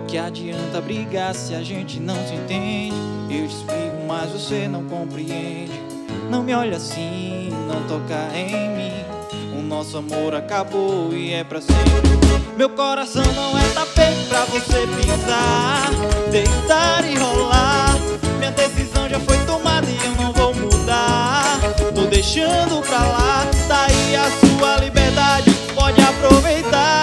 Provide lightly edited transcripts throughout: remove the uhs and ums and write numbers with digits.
Que adianta brigar se a gente não se entende? Eu te explico, mas você não compreende. Não me olha assim, não toca em mim. O nosso amor acabou e é pra sempre. Meu coração não é tapete pra você pisar, deitar e rolar. Minha decisão já foi tomada e eu não vou mudar. Tô deixando pra lá, tá aí a sua liberdade, pode aproveitar.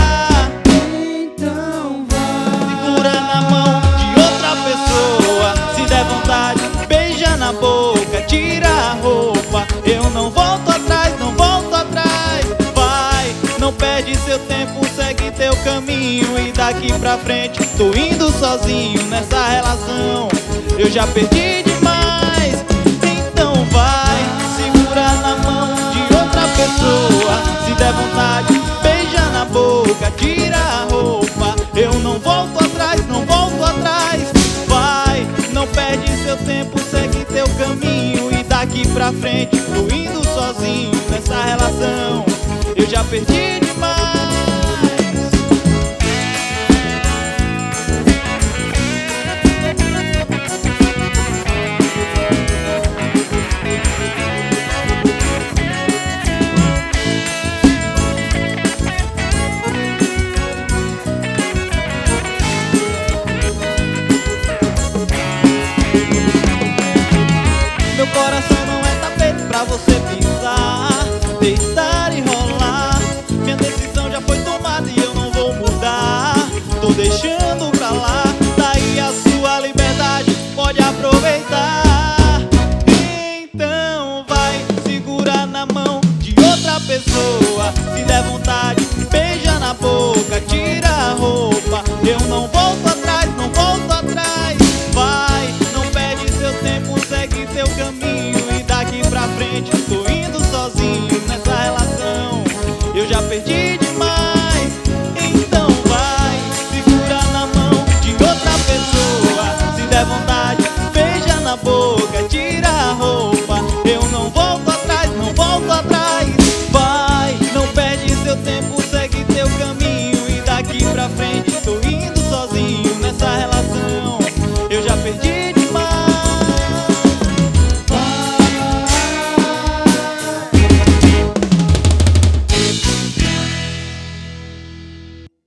Então vai. Segura na mão de outra pessoa, se der vontade, beija na boca, tira a roupa. Eu não volto atrás, não volto atrás. Vai, não perde seu tempo, segue teu caminho. E daqui pra frente, tô indo sozinho nessa relação. Eu já perdi demais, então vai. Segura na mão de outra pessoa, se der vontade, beija na boca, tira a roupa. Eu não volto atrás, não volto atrás. Vai, não perde seu tempo, segue teu caminho. E daqui pra frente, tô indo sozinho nessa relação. Eu já perdi demais. Meu coração não é tapete pra você pisar, deitar e rolar. Minha decisão já foi tomada e eu não vou mudar. Tô deixando